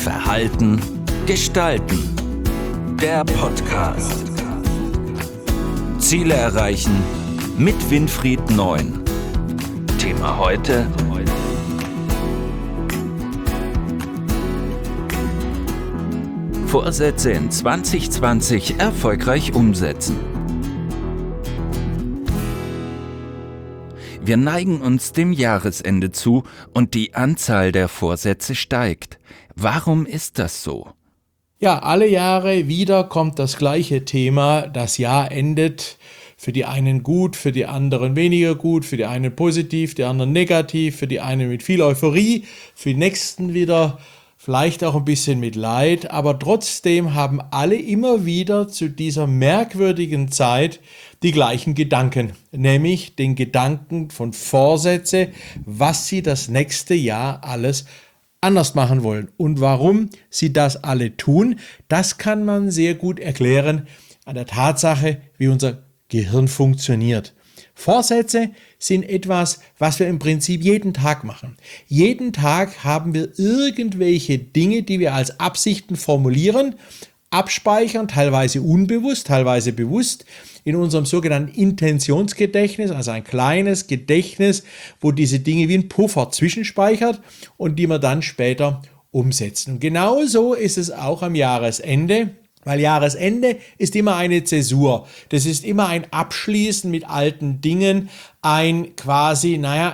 Verhalten, Gestalten. Der Podcast. Ziele erreichen mit Winfried Neun. Thema heute: Vorsätze in 2020 erfolgreich umsetzen. Wir neigen uns dem Jahresende zu und die Anzahl der Vorsätze steigt. Warum ist das so? Ja, alle Jahre wieder kommt das gleiche Thema. Das Jahr endet für die einen gut, für die anderen weniger gut, für die einen positiv, die anderen negativ, für die einen mit viel Euphorie, für die nächsten wieder vielleicht auch ein bisschen mit Leid, aber trotzdem haben alle immer wieder zu dieser merkwürdigen Zeit die gleichen Gedanken, nämlich den Gedanken von Vorsätze, was sie das nächste Jahr alles anders machen wollen. Und warum sie das alle tun, das kann man sehr gut erklären an der Tatsache, wie unser Gehirn funktioniert. Vorsätze sind etwas, was wir im Prinzip jeden Tag machen. Jeden Tag haben wir irgendwelche Dinge, die wir als Absichten formulieren, abspeichern, teilweise unbewusst, teilweise bewusst, in unserem sogenannten Intentionsgedächtnis, also ein kleines Gedächtnis, wo diese Dinge wie ein Puffer zwischenspeichert und die wir dann später umsetzen. Und genauso ist es auch am Jahresende. Weil Jahresende ist immer eine Zäsur. Das ist immer ein Abschließen mit alten Dingen, ein quasi,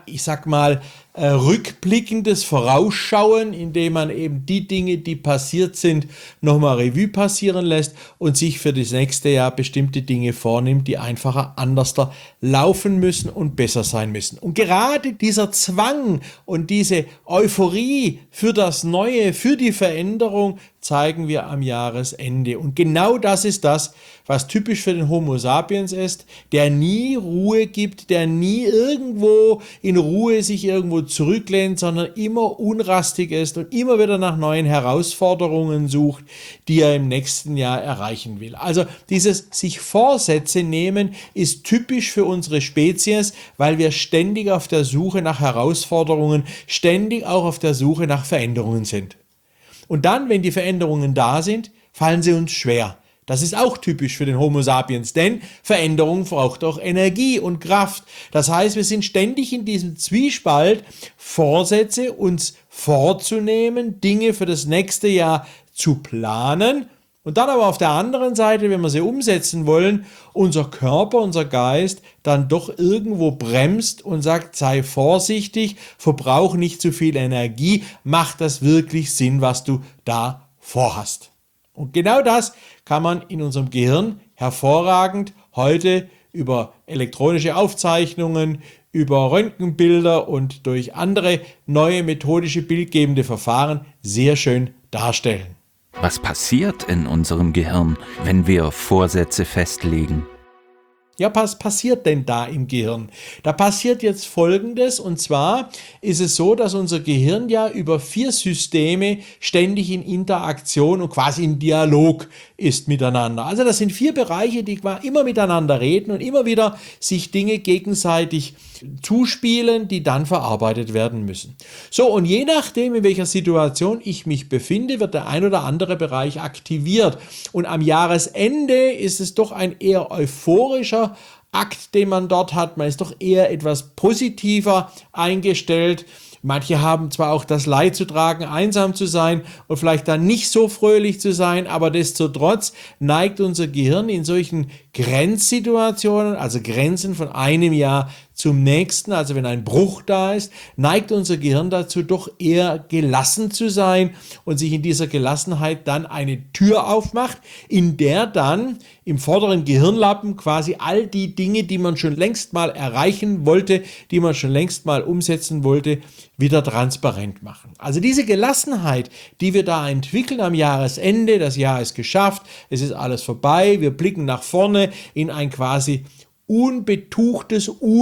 rückblickendes Vorausschauen, indem man eben die Dinge, die passiert sind, nochmal Revue passieren lässt und sich für das nächste Jahr bestimmte Dinge vornimmt, die einfacher anders laufen müssen und besser sein müssen. Und gerade dieser Zwang und diese Euphorie für das Neue, für die Veränderung zeigen wir am Jahresende. Und genau das ist das, was typisch für den Homo sapiens ist, der nie Ruhe gibt, der nie irgendwo in Ruhe sich irgendwo zurücklehnt, sondern immer unrastig ist und immer wieder nach neuen Herausforderungen sucht, die er im nächsten Jahr erreichen will. Also dieses sich Vorsätze nehmen ist typisch für unsere Spezies, weil wir ständig auf der Suche nach Herausforderungen, ständig auch auf der Suche nach Veränderungen sind. Und dann, wenn die Veränderungen da sind, fallen sie uns schwer. Das ist auch typisch für den Homo sapiens, denn Veränderung braucht auch Energie und Kraft. Das heißt, wir sind ständig in diesem Zwiespalt, Vorsätze uns vorzunehmen, Dinge für das nächste Jahr zu planen und dann aber auf der anderen Seite, wenn wir sie umsetzen wollen, unser Körper, unser Geist dann doch irgendwo bremst und sagt, sei vorsichtig, verbrauch nicht zu viel Energie, macht das wirklich Sinn, was du da vorhast. Und genau das kann man in unserem Gehirn hervorragend heute über elektronische Aufzeichnungen, über Röntgenbilder und durch andere neue methodische bildgebende Verfahren sehr schön darstellen. Was passiert in unserem Gehirn, wenn wir Vorsätze festlegen? Ja, was passiert denn da im Gehirn? Da passiert jetzt Folgendes, und zwar ist es so, dass unser Gehirn ja über 4 Systeme ständig in Interaktion und quasi in Dialog ist miteinander. Also das sind 4 Bereiche, die immer miteinander reden und immer wieder sich Dinge gegenseitig zuspielen, die dann verarbeitet werden müssen. So, und je nachdem, in welcher Situation ich mich befinde, wird der ein oder andere Bereich aktiviert. Und am Jahresende ist es doch ein eher euphorischer Akt, den man dort hat. Man ist doch eher etwas positiver eingestellt. Manche haben zwar auch das Leid zu tragen, einsam zu sein und vielleicht dann nicht so fröhlich zu sein, aber destotrotz neigt unser Gehirn in solchen Grenzsituationen, also Grenzen von einem Jahr zum nächsten, also wenn ein Bruch da ist, neigt unser Gehirn dazu, doch eher gelassen zu sein und sich in dieser Gelassenheit dann eine Tür aufmacht, in der dann im vorderen Gehirnlappen quasi all die Dinge, die man schon längst mal erreichen wollte, die man schon längst mal umsetzen wollte, wieder transparent machen. Also diese Gelassenheit, die wir da entwickeln am Jahresende, das Jahr ist geschafft, es ist alles vorbei, wir blicken nach vorne in ein quasi unbetuchtes,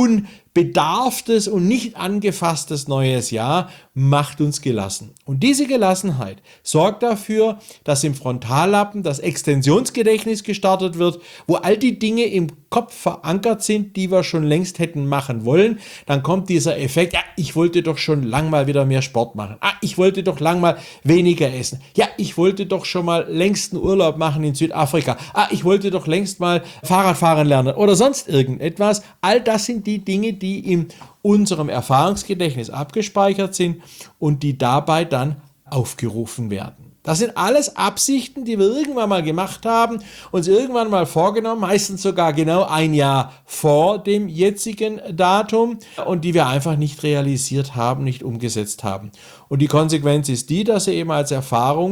bedarftes und nicht angefasstes neues Jahr macht uns gelassen. Und diese Gelassenheit sorgt dafür, dass im Frontallappen das Extensionsgedächtnis gestartet wird, wo all die Dinge im Kopf verankert sind, die wir schon längst hätten machen wollen. Dann kommt dieser Effekt, ja, ich wollte doch schon lang mal wieder mehr Sport machen. Ich wollte doch lang mal weniger essen. Ja, ich wollte doch schon mal längst einen Urlaub machen in Südafrika. Ich wollte doch längst mal Fahrradfahren lernen oder sonst irgendetwas. All das sind die Dinge, die in unserem Erfahrungsgedächtnis abgespeichert sind und die dabei dann aufgerufen werden. Das sind alles Absichten, die wir irgendwann mal gemacht haben, uns irgendwann mal vorgenommen, meistens sogar genau ein Jahr vor dem jetzigen Datum und die wir einfach nicht realisiert haben, nicht umgesetzt haben. Und die Konsequenz ist die, dass sie eben als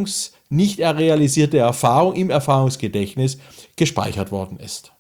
nicht realisierte Erfahrung im Erfahrungsgedächtnis gespeichert worden ist.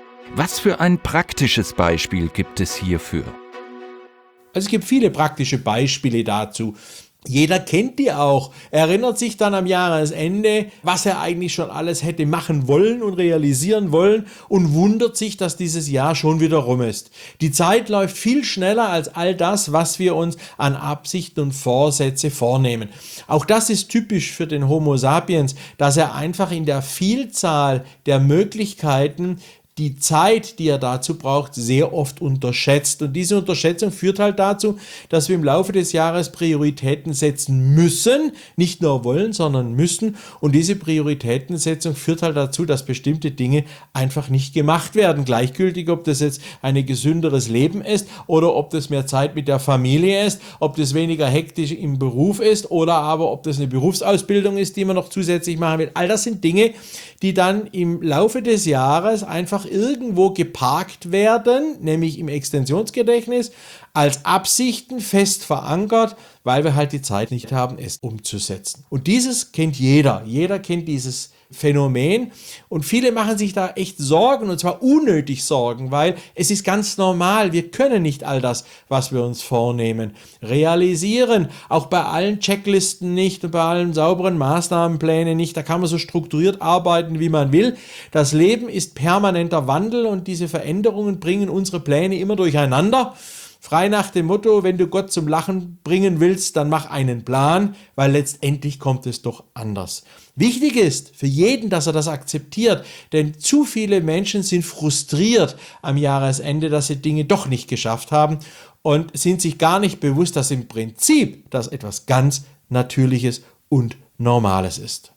Was für ein praktisches Beispiel gibt es hierfür? Also es gibt viele praktische Beispiele dazu. Jeder kennt die auch, erinnert sich dann am Jahresende, was er eigentlich schon alles hätte machen wollen und realisieren wollen und wundert sich, dass dieses Jahr schon wieder rum ist. Die Zeit läuft viel schneller als all das, was wir uns an Absichten und Vorsätze vornehmen. Auch das ist typisch für den Homo sapiens, dass er einfach in der Vielzahl der Möglichkeiten die Zeit, die er dazu braucht, sehr oft unterschätzt. Und diese Unterschätzung führt halt dazu, dass wir im Laufe des Jahres Prioritäten setzen müssen, nicht nur wollen, sondern müssen. Und diese Prioritätensetzung führt halt dazu, dass bestimmte Dinge einfach nicht gemacht werden. Gleichgültig, ob das jetzt ein gesünderes Leben ist oder ob das mehr Zeit mit der Familie ist, ob das weniger hektisch im Beruf ist oder aber ob das eine Berufsausbildung ist, die man noch zusätzlich machen will. All das sind Dinge, die dann im Laufe des Jahres einfach irgendwo geparkt werden, nämlich im Extensionsgedächtnis, als Absichten fest verankert, weil wir halt die Zeit nicht haben, es umzusetzen. Und dieses kennt jeder. Jeder kennt dieses Phänomen und viele machen sich da echt Sorgen und zwar unnötig Sorgen, weil es ist ganz normal, wir können nicht all das, was wir uns vornehmen, realisieren, auch bei allen Checklisten nicht und bei allen sauberen Maßnahmenplänen nicht, da kann man so strukturiert arbeiten, wie man will. Das Leben ist permanenter Wandel und diese Veränderungen bringen unsere Pläne immer durcheinander. Frei nach dem Motto, wenn du Gott zum Lachen bringen willst, dann mach einen Plan, weil letztendlich kommt es doch anders. Wichtig ist für jeden, dass er das akzeptiert, denn zu viele Menschen sind frustriert am Jahresende, dass sie Dinge doch nicht geschafft haben und sind sich gar nicht bewusst, dass im Prinzip das etwas ganz Natürliches und Normales ist.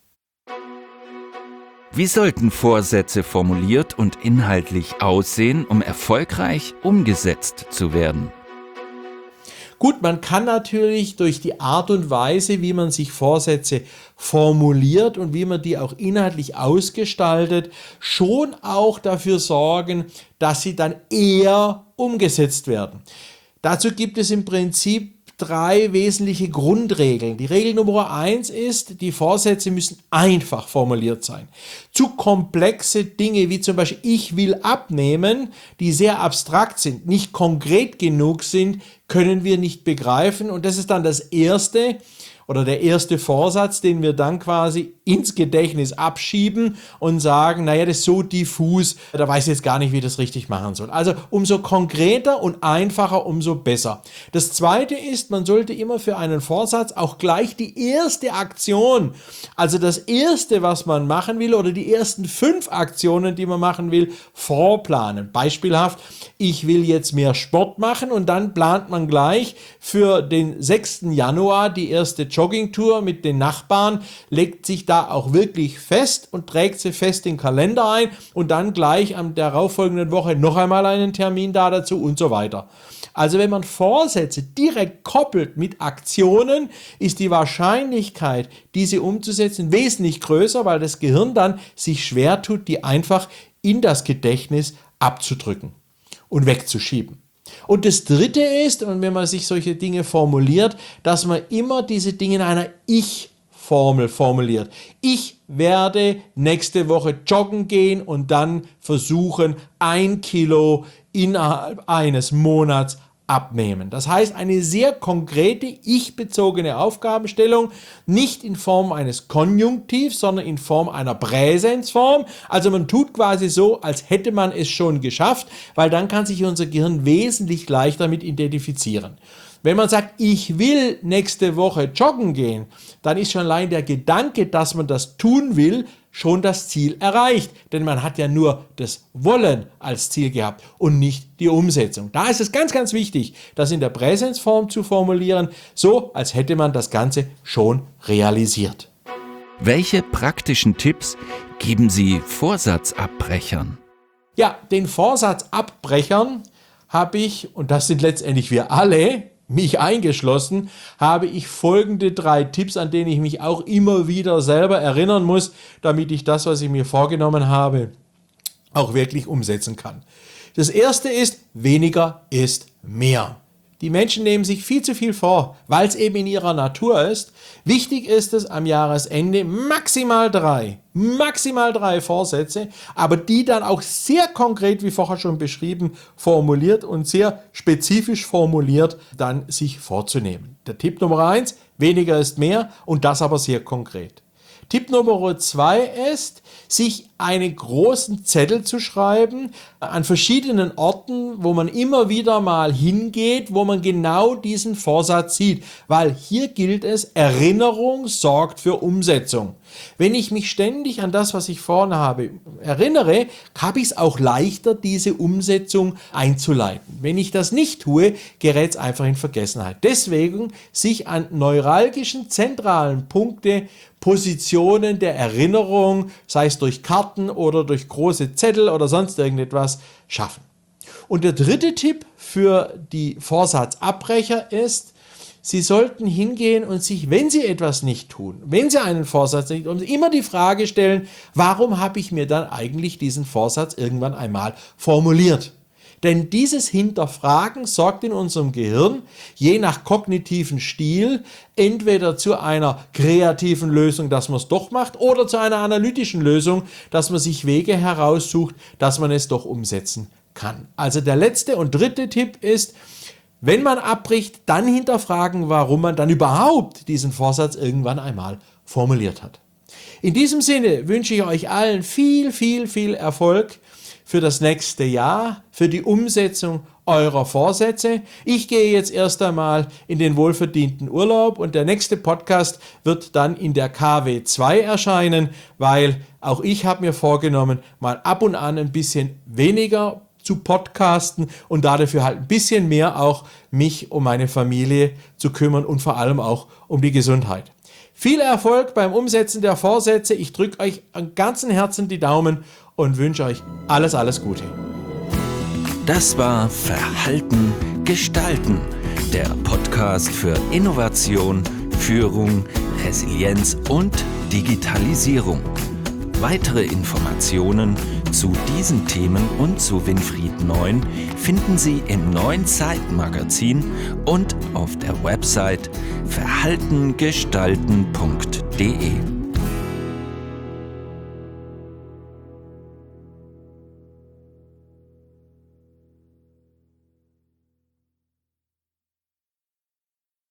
Wie sollten Vorsätze formuliert und inhaltlich aussehen, um erfolgreich umgesetzt zu werden? Gut, man kann natürlich durch die Art und Weise, wie man sich Vorsätze formuliert und wie man die auch inhaltlich ausgestaltet, schon auch dafür sorgen, dass sie dann eher umgesetzt werden. Dazu gibt es im Prinzip 3 wesentliche Grundregeln. Die Regel Nummer 1 ist, die Vorsätze müssen einfach formuliert sein. Zu komplexe Dinge wie zum Beispiel ich will abnehmen, die sehr abstrakt sind, nicht konkret genug sind, können wir nicht begreifen und das ist dann das erste oder der erste Vorsatz, den wir dann quasi ins Gedächtnis abschieben und sagen, naja, das ist so diffus, da weiß ich jetzt gar nicht, wie ich das richtig machen soll. Also umso konkreter und einfacher, umso besser. Das zweite ist, man sollte immer für einen Vorsatz auch gleich die erste Aktion, also das erste, was man machen will oder die ersten 5 Aktionen, die man machen will, vorplanen. Beispielhaft, ich will jetzt mehr Sport machen und dann plant man gleich für den 6. Januar die erste Joggingtour mit den Nachbarn, legt sich da auch wirklich fest und trägt sie fest in den Kalender ein und dann gleich am darauffolgenden Woche noch einmal einen Termin da dazu und so weiter. Also wenn man Vorsätze direkt koppelt mit Aktionen, ist die Wahrscheinlichkeit, diese umzusetzen, wesentlich größer, weil das Gehirn dann sich schwer tut, die einfach in das Gedächtnis abzudrücken und wegzuschieben. Und das Dritte ist, und wenn man sich solche Dinge formuliert, dass man immer diese Dinge in einer Ich-Formel formuliert. Ich werde nächste Woche joggen gehen und dann versuchen, 1 Kilo innerhalb eines Monats abnehmen. Das heißt, eine sehr konkrete, ich-bezogene Aufgabenstellung, nicht in Form eines Konjunktivs, sondern in Form einer Präsensform. Also man tut quasi so, als hätte man es schon geschafft, weil dann kann sich unser Gehirn wesentlich leichter mit identifizieren. Wenn man sagt, ich will nächste Woche joggen gehen, dann ist schon allein der Gedanke, dass man das tun will, schon das Ziel erreicht. Denn man hat ja nur das Wollen als Ziel gehabt und nicht die Umsetzung. Da ist es ganz, ganz wichtig, das in der Präsensform zu formulieren, so als hätte man das Ganze schon realisiert. Welche praktischen Tipps geben Sie Vorsatzabbrechern? Ja, den Vorsatzabbrechern habe ich, und das sind letztendlich wir alle, mich eingeschlossen, habe ich folgende 3 Tipps, an denen ich mich auch immer wieder selber erinnern muss, damit ich das, was ich mir vorgenommen habe, auch wirklich umsetzen kann. Das erste ist, weniger ist mehr. Die Menschen nehmen sich viel zu viel vor, weil es eben in ihrer Natur ist. Wichtig ist es am Jahresende maximal 3 Vorsätze, aber die dann auch sehr konkret, wie vorher schon beschrieben, formuliert und sehr spezifisch formuliert, dann sich vorzunehmen. Der Tipp Nummer 1, weniger ist mehr und das aber sehr konkret. Tipp Nummer 2 ist, sich einen großen Zettel zu schreiben an verschiedenen Orten, wo man immer wieder mal hingeht, wo man genau diesen Vorsatz sieht. Weil hier gilt es, Erinnerung sorgt für Umsetzung. Wenn ich mich ständig an das, was ich vorne habe, erinnere, habe ich es auch leichter, diese Umsetzung einzuleiten. Wenn ich das nicht tue, gerät es einfach in Vergessenheit. Deswegen sich an neuralgischen, zentralen Punkte, Positionen der Erinnerung, sei es durch Karten oder durch große Zettel oder sonst irgendetwas, schaffen. Und der dritte Tipp für die Vorsatzabbrecher ist, Sie sollten hingehen und sich, wenn Sie etwas nicht tun, wenn Sie einen Vorsatz nicht tun, immer die Frage stellen, warum habe ich mir dann eigentlich diesen Vorsatz irgendwann einmal formuliert? Denn dieses Hinterfragen sorgt in unserem Gehirn, je nach kognitiven Stil, entweder zu einer kreativen Lösung, dass man es doch macht, oder zu einer analytischen Lösung, dass man sich Wege heraussucht, dass man es doch umsetzen kann. Also der letzte und dritte Tipp ist, wenn man abbricht, dann hinterfragen, warum man dann überhaupt diesen Vorsatz irgendwann einmal formuliert hat. In diesem Sinne wünsche ich euch allen viel, viel, viel Erfolg für das nächste Jahr, für die Umsetzung eurer Vorsätze. Ich gehe jetzt erst einmal in den wohlverdienten Urlaub und der nächste Podcast wird dann in der KW 2 erscheinen, weil auch ich habe mir vorgenommen, mal ab und an ein bisschen weniger zu podcasten und dafür halt ein bisschen mehr auch mich um meine Familie zu kümmern und vor allem auch um die Gesundheit. Viel Erfolg beim Umsetzen der Vorsätze. Ich drücke euch an ganzem Herzen die Daumen und wünsche euch alles, alles Gute. Das war Verhalten gestalten, der Podcast für Innovation, Führung, Resilienz und Digitalisierung. Weitere Informationen zu diesen Themen und zu Winfried Neun finden Sie im neuen Zeitmagazin und auf der Website verhaltengestalten.de.